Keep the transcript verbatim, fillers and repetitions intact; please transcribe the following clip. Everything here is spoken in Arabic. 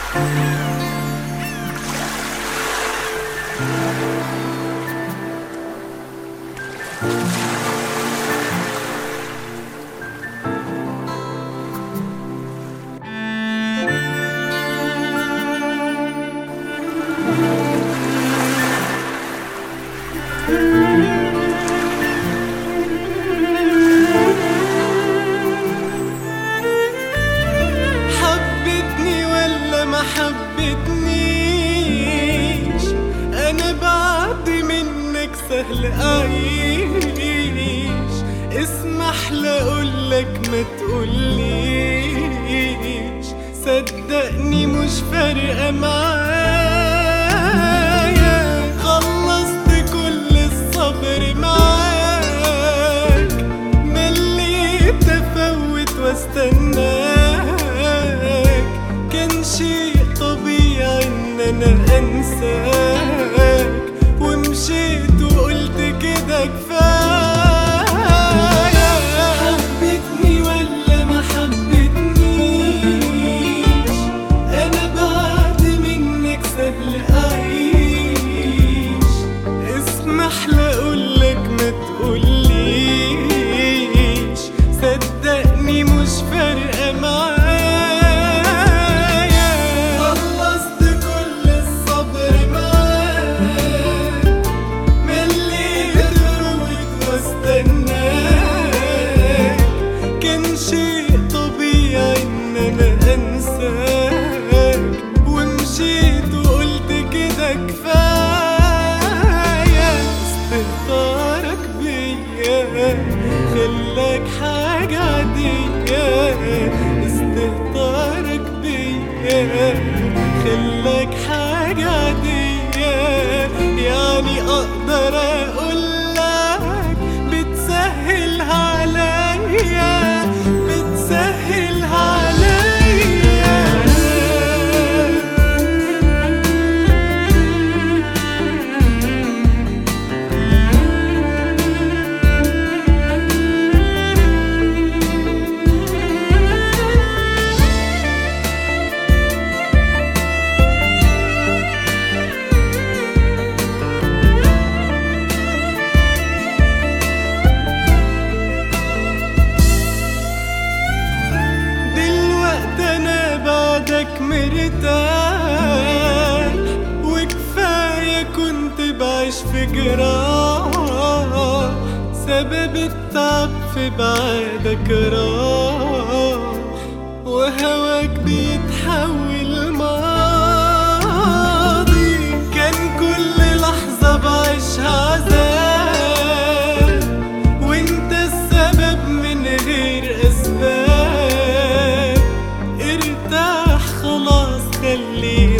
حبتني ولا ما حبتنيش؟ انا بعد منك سهل اعيش. اسمح لأقولك ما تقوليش، صدقني مش فارقة معايا. خلصت كل الصبر معاك، مليت افوت واستناك. كان شيء طبيعي ان انا انساك، ومشيت وقلت كده كفاية. حبتني ولا ما حبتنيش؟ انا بعد منك سهل اعيش. اسمح لأقولك ما تقوليش، صدقني مش فارقة معايا. خلصت كل الصبر معاك، مليت افوت واستناك. كان شيء طبيعي ان انا انساك، ومشيت وقلت كده كفاية. استهتارك بيا خلاك حاجة عادية، استهتارك بيا خلاك حاجة عادية. يعني اقدر اقولك بتسهلها عليا، بتسهلها عليا. مرتاح وكفاية كنت بعيش في جراح، سبب التعب في بعدك راح، وهواك بيتحول ماضي. كان كل لحظة بعيشها عذاب، وانت السبب من غير أسباب. ارتاح خلاص خلينا